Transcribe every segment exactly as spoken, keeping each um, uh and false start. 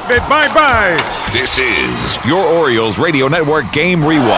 bid bye-bye. This is your Orioles Radio Network Game Rewind.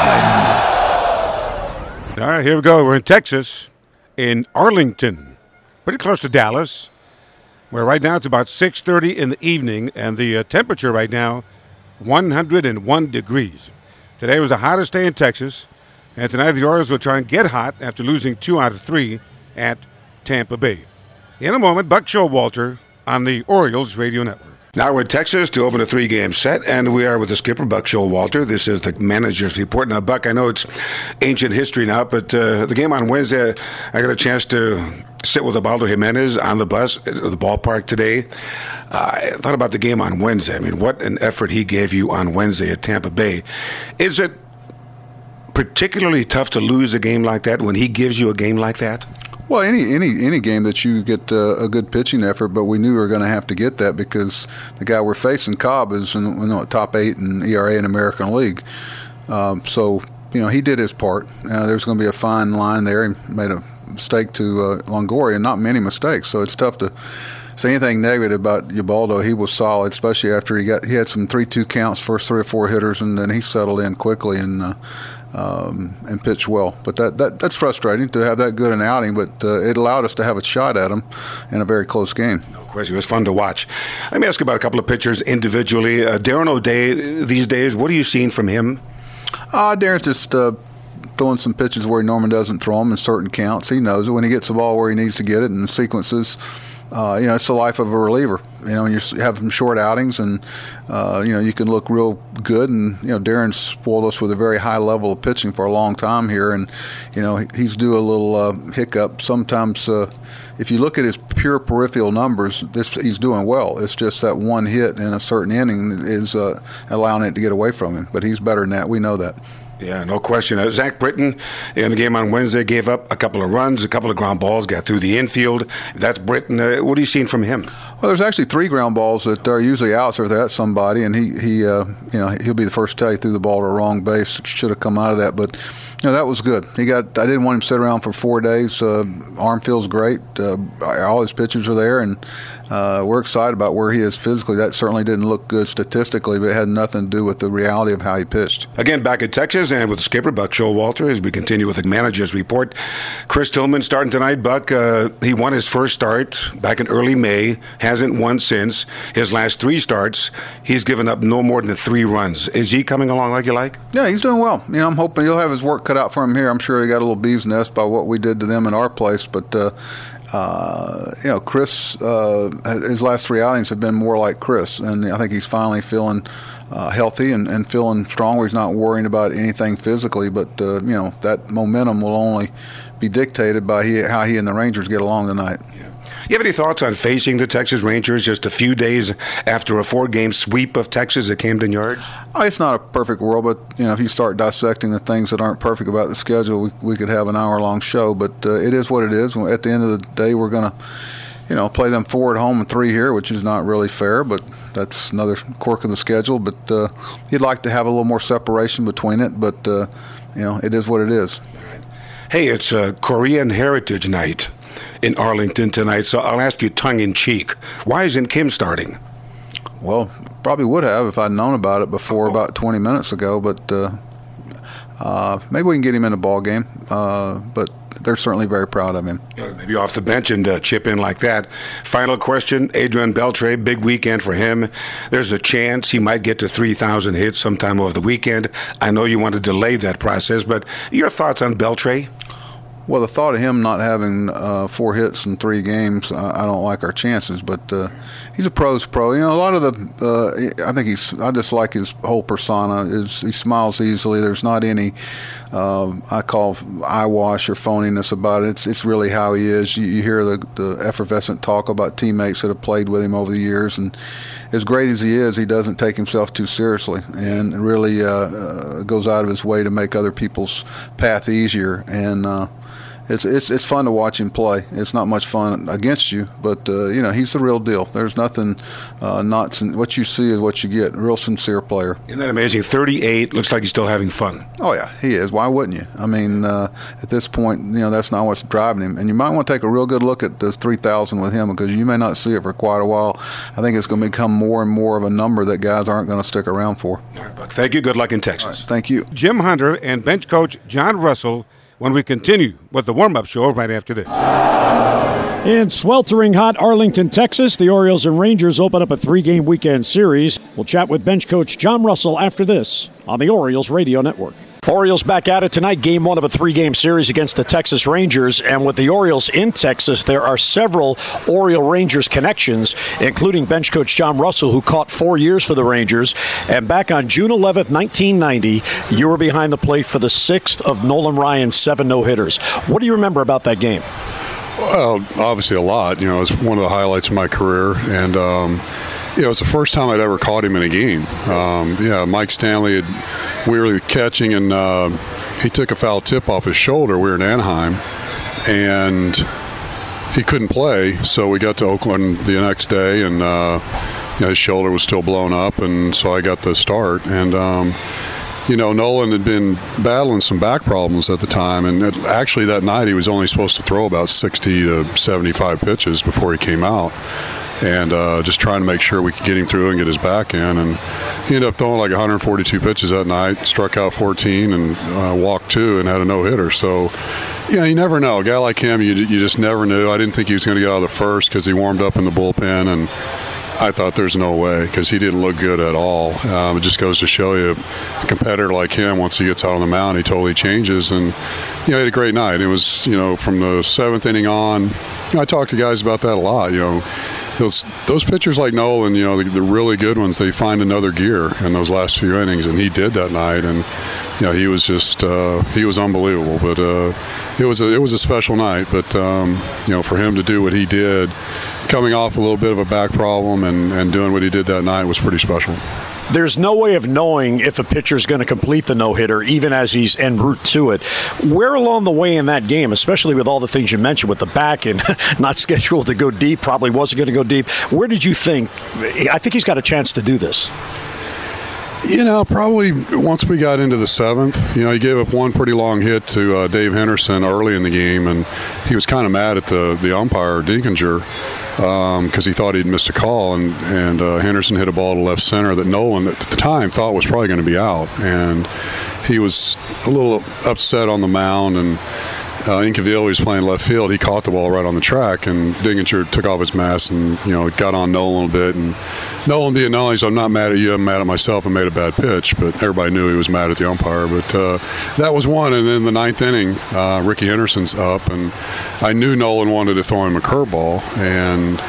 All right, here we go. We're in Texas, in Arlington, pretty close to Dallas, where right now it's about six thirty in the evening, and the uh, temperature right now, one hundred one degrees. Today was the hottest day in Texas, and tonight the Orioles will try and get hot after losing two out of three at Tampa Bay. In a moment, Buck Showalter on the Orioles Radio Network. Now we're in Texas to open a three-game set, and we are with the skipper, Buck Showalter. This is the manager's report. Now, Buck, I know it's ancient history now, but uh, the game on Wednesday, I got a chance to sit with Ubaldo Jimenez on the bus at the ballpark today. Uh, I thought about the game on Wednesday. I mean, what an effort he gave you on Wednesday at Tampa Bay. Is it particularly tough to lose a game like that when he gives you a game like that? Well, any any any game that you get uh, a good pitching effort, but we knew we were going to have to get that because the guy we're facing, Cobb, is in, you know, top eight in E R A in American League. Um, so, you know, he did his part. Uh, there's going to be a fine line there. He made a mistake to uh, Longoria, not many mistakes. So it's tough to say anything negative about Ubaldo. He was solid, especially after he got he had some three two counts, first three or four hitters, and then he settled in quickly and. Uh, Um, and pitch well. But that, that that's frustrating to have that good an outing, but uh, it allowed us to have a shot at him in a very close game. No question. It was fun to watch. Let me ask you about a couple of pitchers individually. Uh, Darren O'Day, these days, what are you seeing from him? Uh, Darren's just uh, throwing some pitches where he normally doesn't throw them in certain counts. He knows it when he gets the ball where he needs to get it in sequences. Uh, you know, it's the life of a reliever. You know, you have some short outings, and uh, you know you can look real good. And you know, Darren's spoiled us with a very high level of pitching for a long time here, and you know he's due a little uh, hiccup sometimes. Uh, if you look at his pure peripheral numbers, this he's doing well. It's just that one hit in a certain inning is uh, allowing it to get away from him. But he's better than that. We know that. Yeah, no question. Uh, Zach Britton in the game on Wednesday gave up a couple of runs, a couple of ground balls, got through the infield. That's Britton. Uh, what are you seeing from him? Well, there's actually three ground balls that are usually outs if they're at somebody, and he, he uh, you know, he'll be the first to tell you threw the ball to a wrong base. Should have come out of that, but you know that was good. He got. I didn't want him to sit around for four days. Uh, arm feels great. Uh, all his pitches are there, and uh, we're excited about where he is physically. That certainly didn't look good statistically, but it had nothing to do with the reality of how he pitched. Again, back at Texas, and with the skipper, Buck Showalter, as we continue with the manager's report. Chris Tillman starting tonight. Buck, uh, he won his first start back in early May, hasn't won since. His last three starts, he's given up no more than three runs. Is he coming along like you like? Yeah, he's doing well. You know, I'm hoping he'll have his work cut out for him here. I'm sure he got a little bee's nest by what we did to them in our place, but uh, uh, you know, Chris, uh, his last three outings have been more like Chris, and I think he's finally feeling Uh, healthy and, and feeling strong where he's not worrying about anything physically, but uh, you know that momentum will only be dictated by he, how he and the Rangers get along tonight. Yeah. You have any thoughts on facing the Texas Rangers just a few days after a four-game sweep of Texas at Camden Yards? Oh, it's not a perfect world, but you know if you start dissecting the things that aren't perfect about the schedule, we, we could have an hour-long show. But uh, it is what it is. At the end of the day, we're going to you know play them four at home and three here, which is not really fair, but that's another quirk of the schedule, but uh, he'd like to have a little more separation between it, but, uh, you know, it is what it is. Hey, it's uh, Korean Heritage Night in Arlington tonight, so I'll ask you tongue-in-cheek. Why isn't Kim starting? Well, probably would have if I'd known about it before about twenty minutes ago, but uh, uh, maybe we can get him in a ball game, uh, but they're certainly very proud of him. Maybe off the bench and uh, chip in like that. Final question, Adrian Beltre, big weekend for him. There's a chance he might get to three thousand hits sometime over the weekend. I know you want to delay that process, but your thoughts on Beltre? Well, the thought of him not having uh, four hits in three games, uh, I don't like our chances. But uh, he's a pro's pro. You know, a lot of the, uh, I think he's. I just like his whole persona. Is he smiles easily. There's not any, uh, I call eyewash or phoniness about it. It's it's really how he is. You, you hear the, the effervescent talk about teammates that have played with him over the years, and as great as he is, he doesn't take himself too seriously, and really uh, uh, goes out of his way to make other people's path easier. And uh, it's it's it's fun to watch him play. It's not much fun against you, but uh, you know he's the real deal. There's nothing uh, not sin- what you see is what you get. Real sincere player. Isn't that amazing? thirty-eight, looks like he's still having fun. Oh yeah, he is. Why wouldn't you? I mean, uh, at this point, you know that's not what's driving him. And you might want to take a real good look at this three thousand with him because you may not see it for quite a while. I think it's going to become more and more of a number that guys aren't going to stick around for. All right, Buck. Thank you. Good luck in Texas. Right, thank you, Jim Hunter and bench coach John Russell. When we continue with the warm-up show right after this. In sweltering hot Arlington, Texas, the Orioles and Rangers open up a three-game weekend series. We'll chat with bench coach John Russell after this on the Orioles Radio Network. Orioles back at it tonight, game one of a three-game series against the Texas Rangers. And with the Orioles in Texas, there are several Oriole Rangers connections, including bench coach John Russell, who caught four years for the Rangers. And back on June eleventh, nineteen ninety, you were behind the plate for the sixth of Nolan Ryan's seven no-hitters. What do you remember about that game? Well, obviously a lot. You know, it was one of the highlights of my career. And, um, you know, it was the first time I'd ever caught him in a game. Um, yeah, Mike Stanley had, we were catching, and uh, he took a foul tip off his shoulder. We were in Anaheim, and he couldn't play. So we got to Oakland the next day, and uh, you know, his shoulder was still blown up, and so I got the start. And um, you know, Nolan had been battling some back problems at the time, and it, actually that night he was only supposed to throw about sixty to seventy-five pitches before he came out. And uh, just trying to make sure we could get him through and get his back in. And he ended up throwing like one hundred forty-two pitches that night, struck out fourteen, and uh, walked two, and had a no-hitter. So, you know, you never know. A guy like him, you, you just never knew. I didn't think he was going to get out of the first because he warmed up in the bullpen, and I thought there's no way because he didn't look good at all. Um, it just goes to show you a competitor like him, once he gets out on the mound, he totally changes. And, you know, he had a great night. It was, you know, from the seventh inning on, you know, I talk to guys about that a lot, you know. Those those pitchers like Nolan, you know, the, the really good ones, they find another gear in those last few innings, and he did that night. And you know, he was just uh, he was unbelievable. But uh, it was a, it was a special night. But um, you know, for him to do what he did, coming off a little bit of a back problem and, and doing what he did that night was pretty special. There's no way of knowing if a pitcher is going to complete the no-hitter, even as he's en route to it. Where along the way in that game, especially with all the things you mentioned with the back and not scheduled to go deep, probably wasn't going to go deep, where did you think, I think he's got a chance to do this? You know, probably once we got into the seventh, you know, he gave up one pretty long hit to uh, Dave Henderson early in the game, and he was kind of mad at the, the umpire, Dinkinger, because um, he thought he'd missed a call, and, and uh, Henderson hit a ball to left center that Nolan at the time thought was probably going to be out. And he was a little upset on the mound, and uh, Incaville, was playing left field. He caught the ball right on the track, and Dinkinger took off his mask and, you know, got on Nolan a bit. And Nolan being Nolan, he's, I'm not mad at you, I'm mad at myself, I made a bad pitch. But everybody knew he was mad at the umpire. But uh, that was one. And then the ninth inning, uh, Ricky Henderson's up, and I knew Nolan wanted to throw him a curveball. And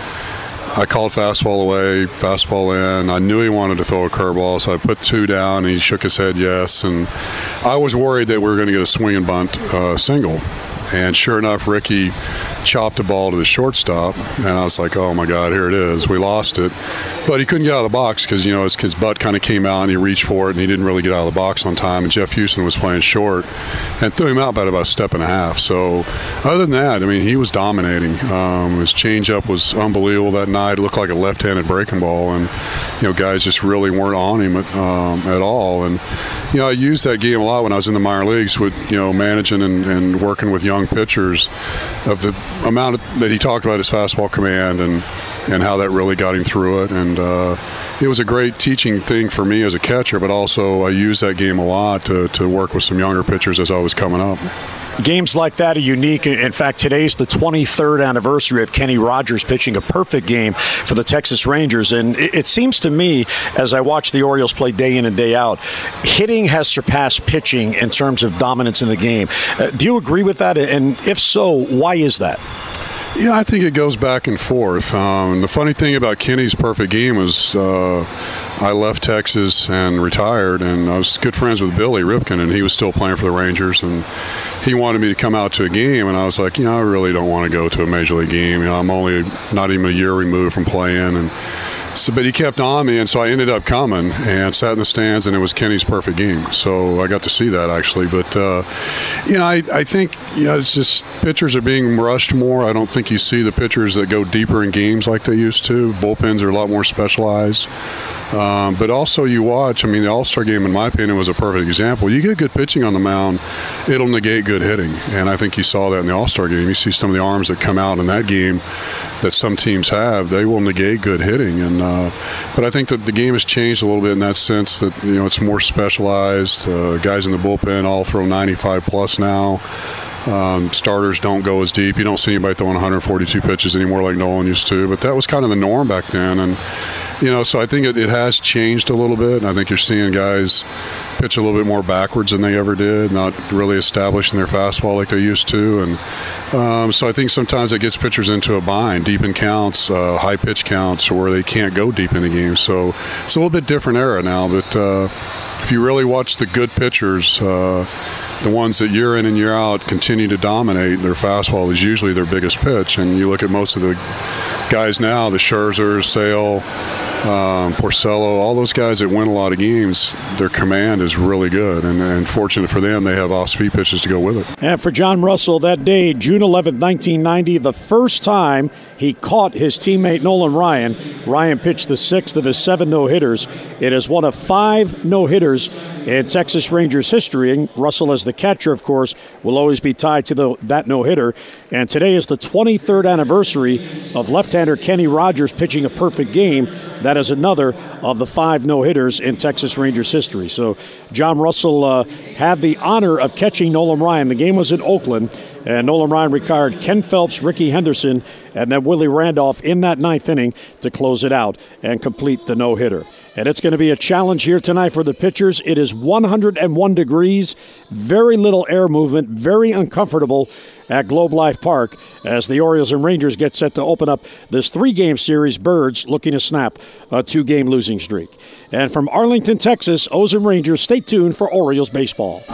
I called fastball away, fastball in. I knew he wanted to throw a curveball, so I put two down, and he shook his head yes. And I was worried that we were going to get a swing and bunt uh, single. And sure enough, Ricky chopped the ball to the shortstop, and I was like, oh, my God, here it is. We lost it. But he couldn't get out of the box because, you know, his, his butt kind of came out, and he reached for it, and he didn't really get out of the box on time. And Jeff Houston was playing short and threw him out by about a step and a half. So other than that, I mean, he was dominating. Um, his changeup was unbelievable that night. It looked like a left-handed breaking ball, and, you know, guys just really weren't on him at, um, at all. And, you know, I used that game a lot when I was in the minor leagues with, you know, managing and, and working with young pitchers, of the amount of, that he talked about his fastball command and and how that really got him through it. And uh, it was a great teaching thing for me as a catcher, but also I used that game a lot to, to work with some younger pitchers as I was coming up. Games like that are unique. In fact, today's the twenty-third anniversary of Kenny Rogers pitching a perfect game for the Texas Rangers. And it seems to me, as I watch the Orioles play day in and day out, hitting has surpassed pitching in terms of dominance in the game. Uh, do you agree with that? And if so, why is that? Yeah, I think it goes back and forth. Um, the funny thing about Kenny's perfect game was uh, I left Texas and retired, and I was good friends with Billy Ripken, and he was still playing for the Rangers, and he wanted me to come out to a game, and I was like, you know, I really don't want to go to a major league game. You know, I'm only not even a year removed from playing, and So, but he kept on me, and so I ended up coming and sat in the stands, and it was Kenny's perfect game. So I got to see that, actually. But, uh, you know, I, I think, you know, it's just pitchers are being rushed more. I don't think you see the pitchers that go deeper in games like they used to. Bullpens are a lot more specialized. Um, but also you watch, I mean, the All-Star game, in my opinion, was a perfect example. You get good pitching on the mound, it'll negate good hitting. And I think you saw that in the All-Star game. You see some of the arms that come out in that game that some teams have, they will negate good hitting. And uh, but I think that the game has changed a little bit in that sense that, you know, it's more specialized. Uh, guys in the bullpen all throw ninety-five plus now. Um, starters don't go as deep. You don't see anybody throwing one hundred forty-two pitches anymore like Nolan used to. But that was kind of the norm back then. And, you know, so I think it, it has changed a little bit. And I think you're seeing guys pitch a little bit more backwards than they ever did, not really establishing their fastball like they used to. And um, so I think sometimes it gets pitchers into a bind, deep in counts, uh, high pitch counts, where they can't go deep in the game. So it's a little bit different era now. But uh, if you really watch the good pitchers, uh, the ones that year in and year out continue to dominate, their fastball is usually their biggest pitch. And you look at most of the guys now, the Scherzers, Sale, um, Porcello, all those guys that win a lot of games, their command is really good. And, and fortunate for them, they have off-speed pitches to go with it. And for John Russell, that day, June eleventh, nineteen ninety, the first time he caught his teammate Nolan Ryan. Ryan pitched the sixth of his seven no-hitters. It is one of five no-hitters in Texas Rangers history. And Russell, as the catcher, of course, will always be tied to the, that no-hitter. And today is the twenty-third anniversary of left-hander Kenny Rogers pitching a perfect game. That is another of the five no-hitters in Texas Rangers history. So John Russell uh, had the honor of catching Nolan Ryan. The game was in Oakland, and Nolan Ryan retired Ken Phelps, Ricky Henderson, and then Willie Randolph in that ninth inning to close it out and complete the no-hitter. And it's going to be a challenge here tonight for the pitchers. It is one hundred one degrees, very little air movement, very uncomfortable at Globe Life Park as the Orioles and Rangers get set to open up this three-game series. Birds looking to snap a two-game losing streak. And from Arlington, Texas, O's and Rangers, stay tuned for Orioles baseball.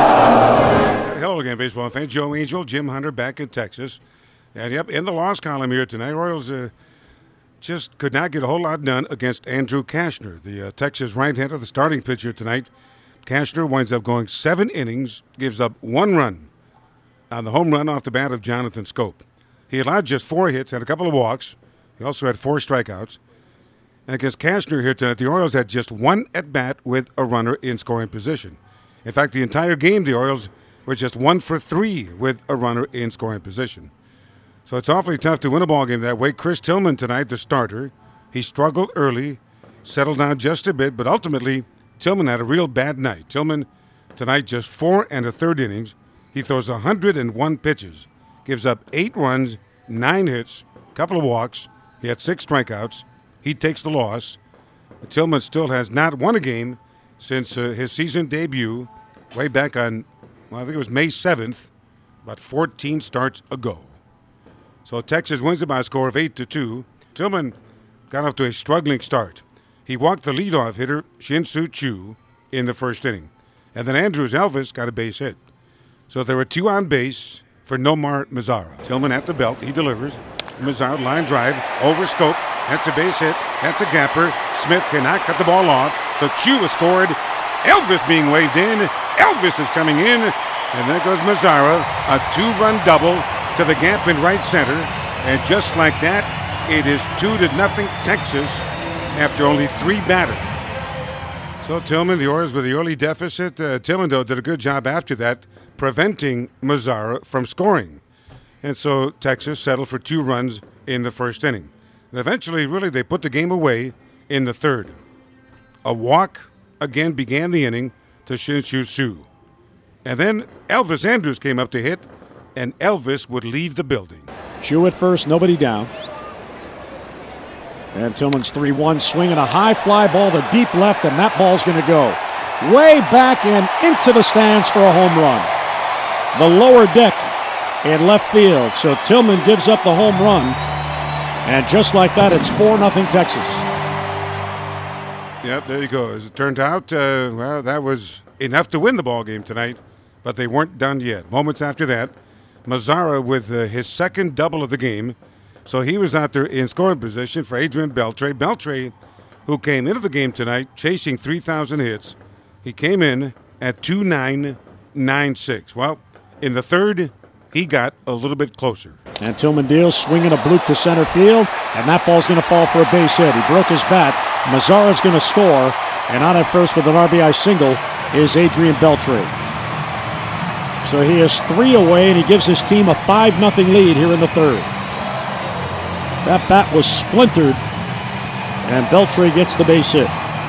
Hello again, baseball fans. Joe Angel, Jim Hunter back in Texas. And, yep, in the loss column here tonight, Orioles uh, just could not get a whole lot done against Andrew Cashner, the uh, Texas right-hander, the starting pitcher tonight. Cashner winds up going seven innings, gives up one run on the home run off the bat of Jonathan Scope. He allowed just four hits and a couple of walks. He also had four strikeouts. And against Cashner here tonight, the Orioles had just one at-bat with a runner in scoring position. In fact, the entire game, the Orioles were just one for three with a runner in scoring position. So it's awfully tough to win a ball game that way. Chris Tillman tonight, the starter, he struggled early, settled down just a bit, but ultimately Tillman had a real bad night. Tillman tonight just four and a third innings. He throws one hundred one pitches, gives up eight runs, nine hits, a couple of walks. He had six strikeouts. He takes the loss. Tillman still has not won a game since uh, his season debut way back on, well, I think it was May seventh, about fourteen starts ago. So Texas wins it by a score of eight to two. Tillman got off to a struggling start. He walked the leadoff hitter, Shin-Soo Choo, in the first inning. And then Andrews Elvis got a base hit. So there were two on base for Nomar Mazara. Tillman at the belt. He delivers. Mazara line drive over Scope. That's a base hit. That's a gapper. Smith cannot cut the ball off. So Choo has scored. Elvis being waved in. Elvis is coming in. And there goes Mazara. A two-run double to the gap in right center. And just like that, it is two to nothing Texas after only three batters. So Tillman, the Orioles with the early deficit. Uh, Tillman, though, did a good job after that, preventing Mazara from scoring. And so Texas settled for two runs in the first inning. And eventually, really, they put the game away in the third. A walk again began the inning to Shin-Soo Choo. And then Elvis Andrews came up to hit, and Elvis would leave the building. Choo at first, nobody down. And Tillman's three one, swinging a high fly ball to deep left, and that ball's going to go way back and into the stands for a home run. The lower deck in left field. So Tillman gives up the home run. And just like that, it's four nothing Texas. Yep, there you go. As it turned out, uh, well, that was enough to win the ball game tonight, but they weren't done yet. Moments after that, Mazara with uh, his second double of the game So he was out there in scoring position for Adrian Beltre. Beltre, who came into the game tonight chasing three thousand hits, he came in at two nine nine six. Well, in the third, he got a little bit closer. And Tillman deals, swinging a bloop to center field, and that ball's going to fall for a base hit. He broke his bat. Mazara's going to score, and on at first with an R B I single is Adrian Beltre. So he is three away, and he gives his team a five nothing lead here in the third. That bat was splintered, and Beltre gets the base hit.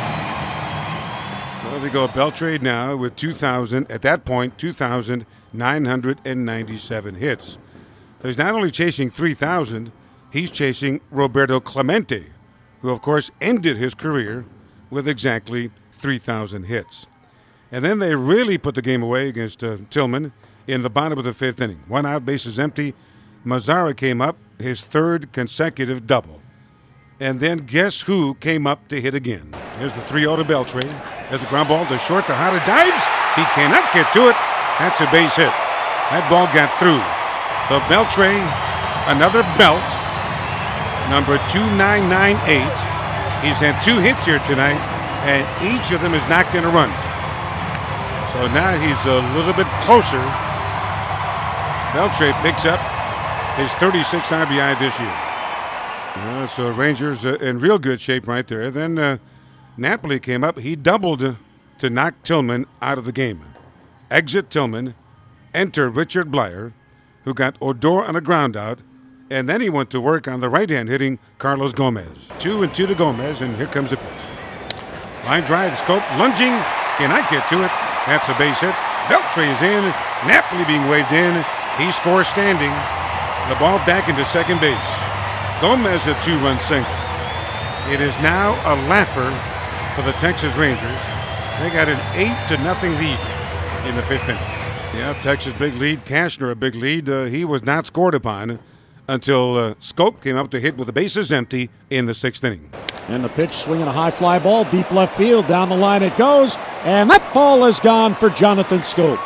So they go Beltre now with two thousand, at that point, two thousand nine hundred ninety-seven hits. He's not only chasing three thousand, he's chasing Roberto Clemente, who, of course, ended his career with exactly three thousand hits. And then they really put the game away against uh, Tillman in the bottom of the fifth inning. One out, bases empty. Mazara came up, his third consecutive double. And then guess who came up to hit again? Here's the three oh to Beltre. There's a ground ball to short. Tejada dives. He cannot get to it. That's a base hit. That ball got through. So Beltre, another belt, number two nine nine eight. He's had two hits here tonight, and each of them is knocked in a run. So now he's a little bit closer. Beltre picks up his thirty-sixth R B I this year. Uh, so Rangers uh, in real good shape right there. Then uh, Napoli came up. He doubled to knock Tillman out of the game. Exit Tillman, enter Richard Blyer, who got Odor on a ground out, and then he went to work on the right hand hitting Carlos Gomez. Two and two to Gomez, and here comes the pitch. Line drive, Scope, lunging, cannot get to it. That's a base hit. Beltre is in. Napoli being waved in. He scores standing. The ball back into second base. Gomez a two-run single. It is now a laugher for the Texas Rangers. They got an eight to nothing lead in the fifth inning. Yeah, Texas big lead. Cashner a big lead. Uh, he was not scored upon until uh, Scope came up to hit with the bases empty in the sixth inning. And the pitch, swinging a high fly ball, deep left field, down the line it goes, and that ball is gone for Jonathan Scope.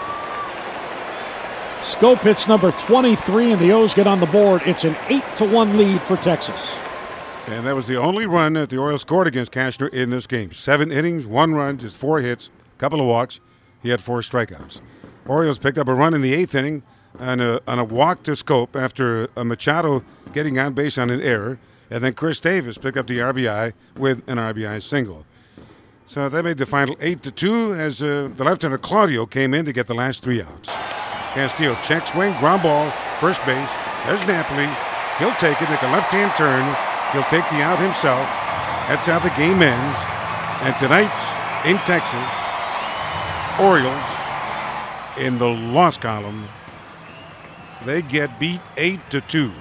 Scope hits number twenty-three, and the O's get on the board. It's an eight to one lead for Texas. And that was the only run that the Orioles scored against Cashner in this game. Seven innings, one run, just four hits, a couple of walks. He had four strikeouts. Orioles picked up a run in the eighth inning on a, on a walk to Scope after a Machado getting on base on an error. And then Chris Davis picked up the R B I with an R B I single. So that made the final eight to two as uh, the left-hander Claudio came in to get the last three outs. Castillo check swing, ground ball, first base. There's Napoli. He'll take it, make a left-hand turn. He'll take the out himself. That's how the game ends. And tonight in Texas, Orioles in the loss column, they get beat eight to two.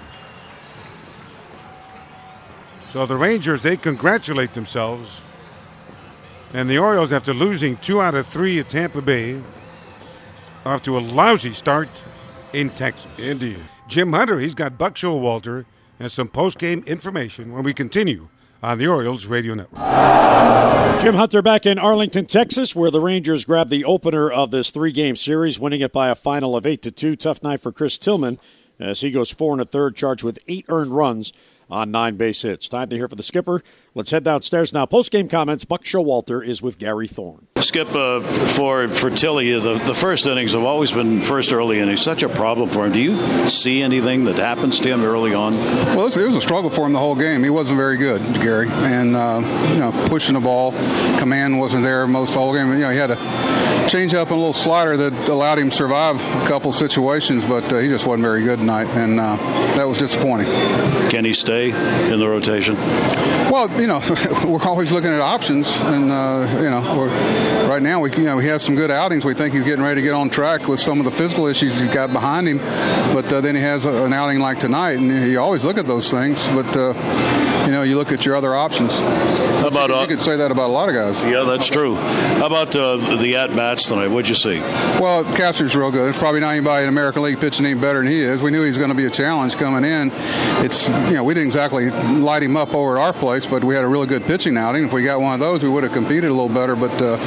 So the Rangers, they congratulate themselves. And the Orioles, after losing two out of three at Tampa Bay, off to a lousy start in Texas. Indeed. Jim Hunter, he's got Buck Showalter and some post-game information when we continue on the Orioles Radio Network. Jim Hunter back in Arlington, Texas, where the Rangers grabbed the opener of this three-game series, winning it by a final of eight to two. Tough night for Chris Tillman as he goes four and a third, charged with eight earned runs on nine base hits. Time to hear from the skipper. Let's head downstairs now. Post-game comments. Buck Showalter is with Gary Thorne. Skip, uh, for for Tilly, the, the first innings have always been first early innings. Such a problem for him. Do you see anything that happens to him early on? Well, it was a struggle for him the whole game. He wasn't very good, Gary, and uh, you know, pushing the ball, command wasn't there most of the whole game. You know, he had a change up and a little slider that allowed him to survive a couple situations, but uh, he just wasn't very good tonight, and uh, that was disappointing. Can he stay in the rotation? Well, you know, we're always looking at options, and uh, you know, we're, right now we you know he has some good outings. We think he's getting ready to get on track with some of the physical issues he's got behind him, but uh, then he has a, an outing like tonight, and you always look at those things. But uh, you know, you look at your other options. How about, you, uh, you could say that about a lot of guys. Yeah, that's true. How about uh, the at-bats tonight? What'd you see? Well, Castor's real good. There's probably not anybody in American League pitching any better than he is. We knew he was going to be a challenge coming in. It's, you know, we didn't exactly light him up over at our place, but we had a really good pitching outing. If we got one of those, we would have competed a little better, but uh,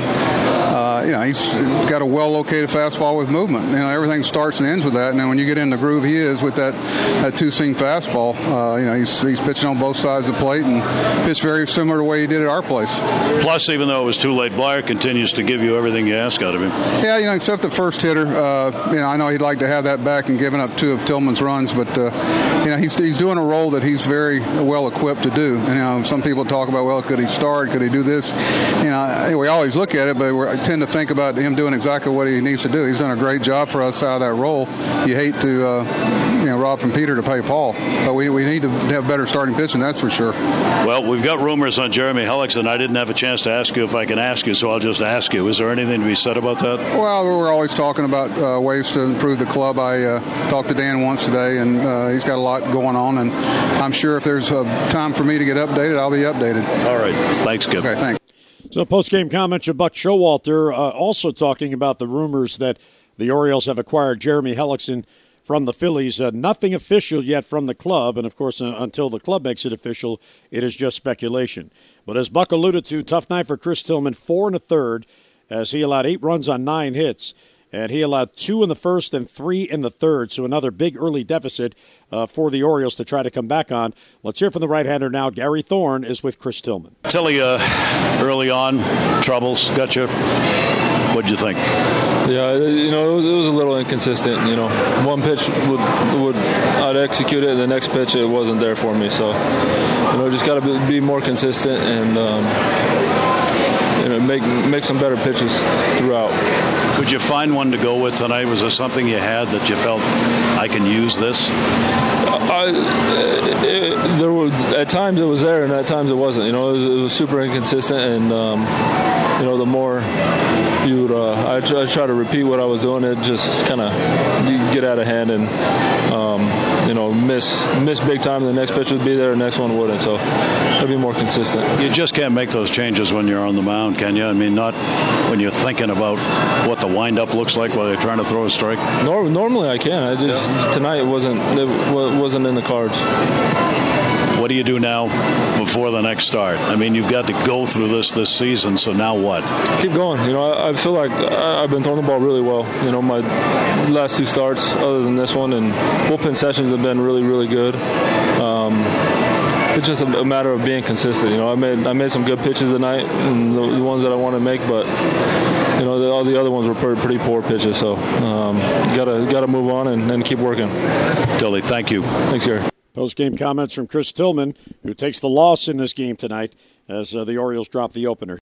uh, you know, he's got a well-located fastball with movement. You know, everything starts and ends with that, and then when you get in the groove he is with that, that two-seam fastball, uh, you know, he's, he's pitching on both sides of the plate and pitched very similar to the way he did at our place. Plus, even though it was too late, Blyer continues to give you everything you ask out of him. Yeah, you know, except the first hitter. Uh, you know, I know he'd like to have that back and giving up two of Tillman's runs, but uh, you know, he's he's doing a role that he's very well equipped to do. And, you know, some people talk about, well, could he start? Could he do this? You know, we always look at it, but we tend to think about him doing exactly what he needs to do. He's done a great job for us out of that role. You hate to, uh, you know, rob from Peter to pay Paul, but we we need to have better starting pitching. That's for sure. Well, we've got rumors on Jeremy Hellickson. I didn't have a chance to ask you if I can ask you, so I'll just ask you. Is there anything to be said about that? Well, we're always talking about uh, ways to improve the club. I uh, talked to Dan once today, and uh, he's got a lot going on, and I'm sure if there's a time for me to get updated, I'll be updated. All right. Thanks, Kip. Okay, thanks. So post-game comments of Buck Showalter, uh, also talking about the rumors that the Orioles have acquired Jeremy Hellickson from the Phillies. Uh, nothing official yet from the club, and of course, uh, until the club makes it official, it is just speculation. But as Buck alluded to, tough night for Chris Tillman, four and a third, as he allowed eight runs on nine hits. And he allowed two in the first and three in the third, so another big early deficit uh, for the Orioles to try to come back on. Let's hear from the right-hander now. Gary Thorne is with Chris Tillman. Tilly, uh, early on, troubles, got you. What'd you think? Yeah, you know, it was, it was a little inconsistent. You know, one pitch would would I'd execute it, and the next pitch it wasn't there for me. So, you know, just got to be, be more consistent and um, you know make make some better pitches throughout. Could you find one to go with tonight? Was there something you had that you felt, I can use this? I, it, there were at times it was there, and at times it wasn't. You know, it was, it was super inconsistent, and um, you know, the more you would, uh, I try, I try to repeat what I was doing, it just kind of get out of hand and um, you know miss miss big time. The next pitch would be there, the next one wouldn't. So I'd be more consistent. You just can't make those changes when you're on the mound, can you? I mean, not when you're thinking about what the windup looks like while you're trying to throw a strike. Nor- normally I can. I just yeah. tonight it wasn't it wasn't in the cards. What do you do now before the next start? I mean, you've got to go through this this season, so now what? Keep going. You know, I, I feel like I, I've been throwing the ball really well. You know, my last two starts, other than this one, and bullpen sessions have been really, really good. Um, it's just a, a matter of being consistent. You know, I made I made some good pitches tonight, and the, the ones that I want to make, but you know, the, all the other ones were pretty, pretty poor pitches. So, um, gotta gotta move on and, and keep working. Tilly, thank you. Thanks, Gary. Post-game comments from Chris Tillman, who takes the loss in this game tonight as uh, the Orioles drop the opener.